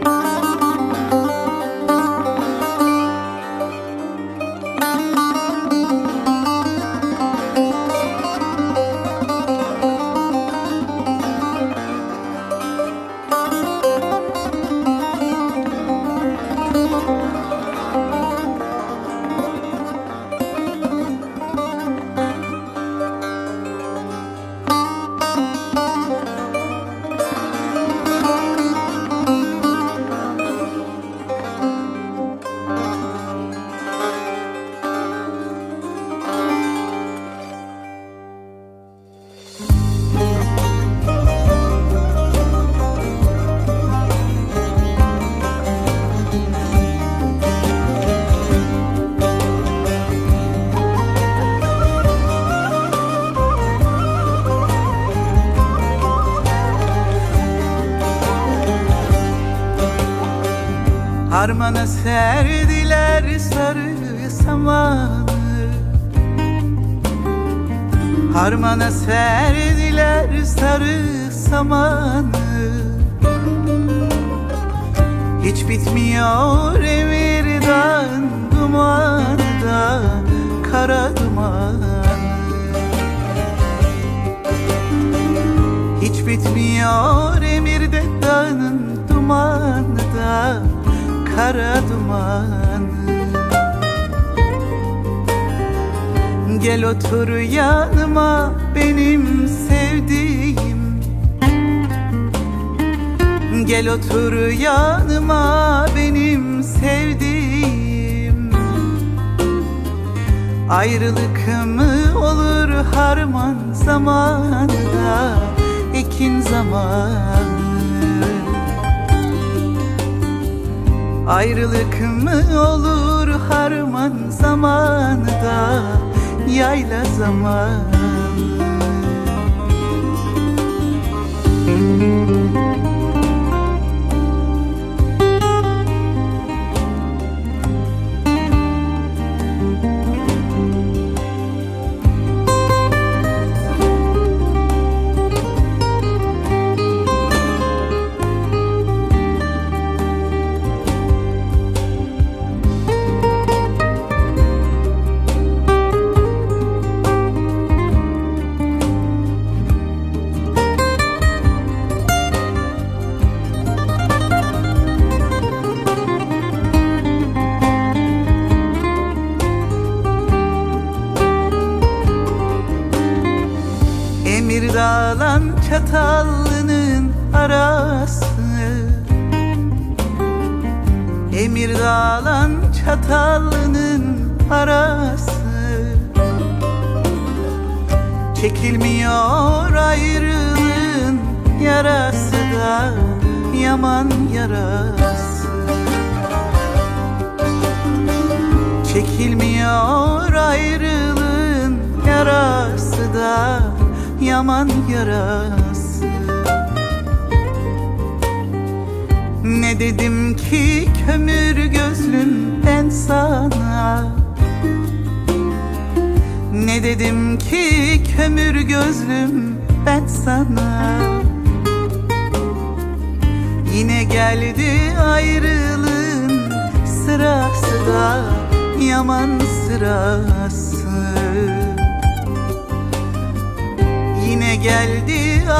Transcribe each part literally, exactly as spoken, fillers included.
Harmana serdiler sarı samanı, harmana serdiler sarı samanı. Hiç bitmiyor emirden dumanı da kara duman. Hiç bitmiyor emirde dağının dumanı da kara duman. Gel otur yanıma benim sevdiğim, gel otur yanıma benim sevdiğim. Ayrılık mı olur harman zamanında, ekin zamanı. Ayrılık mı olur harman zamanında, yayla zamanı. Emir dağlan Çatallı'nın arası, Emir dağlan Çatallı'nın arası. Çekilmiyor ayrılığın yarası da yaman yarası. Çekilmiyor ayrılığın yarası da yaman yarası. Ne dedim ki kömür gözlüm ben sana, ne dedim ki kömür gözlüm ben sana. Yine geldi ayrılığın sırası da yaman sırası. Yine geldi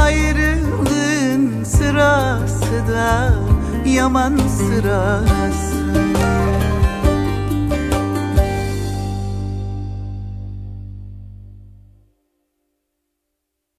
ayrılığın sırası da yaman sırası.